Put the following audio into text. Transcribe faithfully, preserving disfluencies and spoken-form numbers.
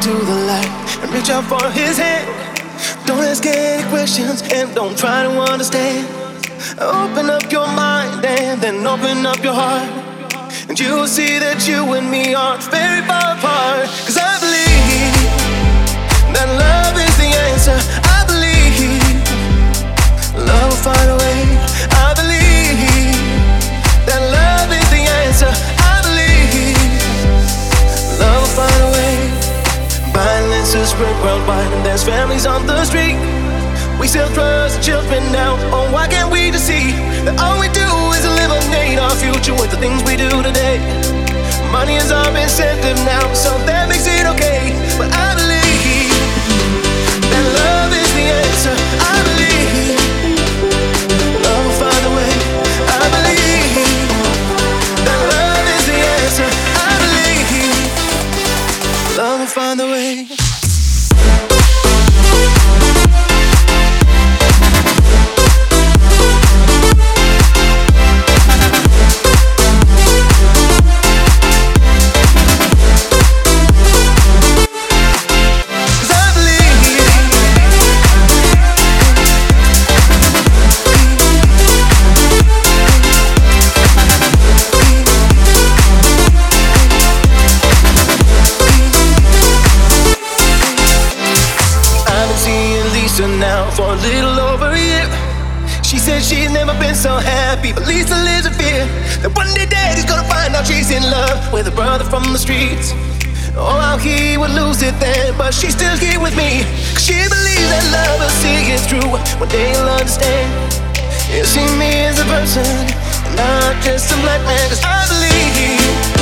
to the light and reach out for his hand. Don't ask any questions and don't try to understand. Open up your mind and then open up your heart, and you will see that you and me are very far apart. Cause I believe that love is the answer. I believe love will find a way. I believe that love is the answer. I believe love will find a way. Violence is spread worldwide and there's families on the street. We sell drugs to children now. Oh, why can't we just see that all we do is eliminate our future with the things we do today? Money is our incentive now, so that makes it okay. But I believe that love is the answer. I believe love will find a way. I believe that love is the answer. I believe love will find a way. Now for a little over a year. She said she's never been so happy, but Lisa lives in fear that one day daddy's gonna find out she's in love with a brother from the streets. Oh, how he would lose it then, but she's still here with me, cause she believes that love will see it through. One day you'll understand. You'll see me as a person, not just a black man. Cause I believe